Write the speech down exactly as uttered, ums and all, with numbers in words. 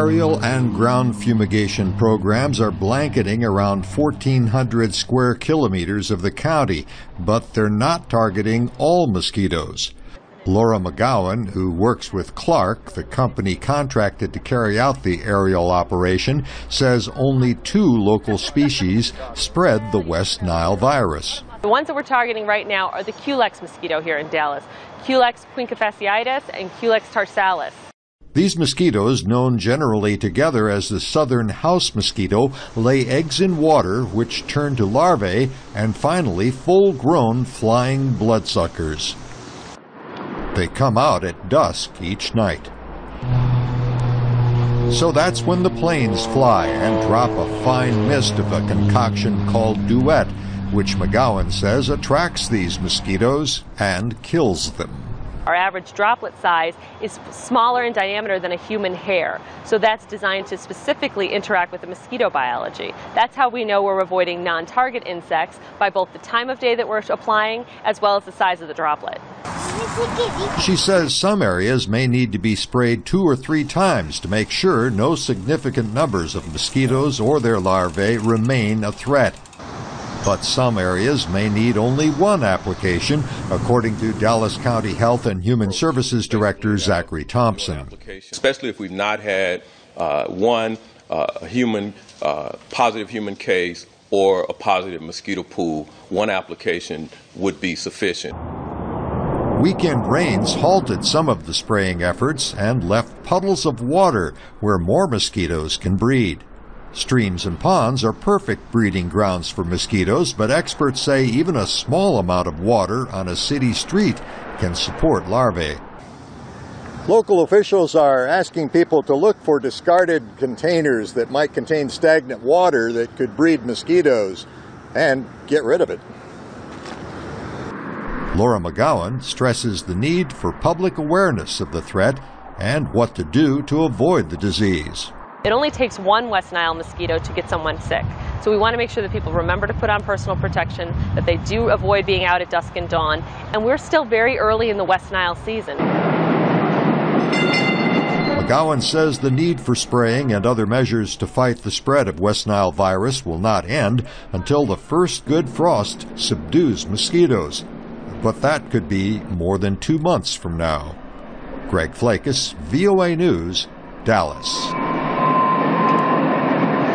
Aerial and ground fumigation programs are blanketing around fourteen hundred square kilometers of the county, but they're not targeting all mosquitoes. Laura McGowan, who works with Clark, the company contracted to carry out the aerial operation, says only two local species spread the West Nile virus. The ones that we're targeting right now are the Culex mosquito here in Dallas, Culex quincunfasciatus and Culex tarsalis. These mosquitoes, known generally together as the southern house mosquito, lay eggs in water which turn to larvae and finally full-grown flying bloodsuckers. They come out at dusk each night. So that's when the planes fly and drop a fine mist of a concoction called duet, which McGowan says attracts these mosquitoes and kills them. Our average droplet size is smaller in diameter than a human hair, so that's designed to specifically interact with the mosquito biology. That's how we know we're avoiding non-target insects, by both the time of day that we're applying as well as the size of the droplet. She says some areas may need to be sprayed two or three times to make sure no significant numbers of mosquitoes or their larvae remain a threat. But some areas may need only one application, according to Dallas County Health and Human Services Director Zachary Thompson. Especially if we've not had uh, one uh, human, uh, positive human case or a positive mosquito pool, one application would be sufficient. Weekend rains halted some of the spraying efforts and left puddles of water where more mosquitoes can breed. Streams and ponds are perfect breeding grounds for mosquitoes, but experts say even a small amount of water on a city street can support larvae. Local officials are asking people to look for discarded containers that might contain stagnant water that could breed mosquitoes and get rid of it. Laura McGowan stresses the need for public awareness of the threat and what to do to avoid the disease. It only takes one West Nile mosquito to get someone sick. So we want to make sure that people remember to put on personal protection, that they do avoid being out at dusk and dawn, and we're still very early in the West Nile season. McGowan says the need for spraying and other measures to fight the spread of West Nile virus will not end until the first good frost subdues mosquitoes. But that could be more than two months from now. Greg Flakus, V O A News, Dallas.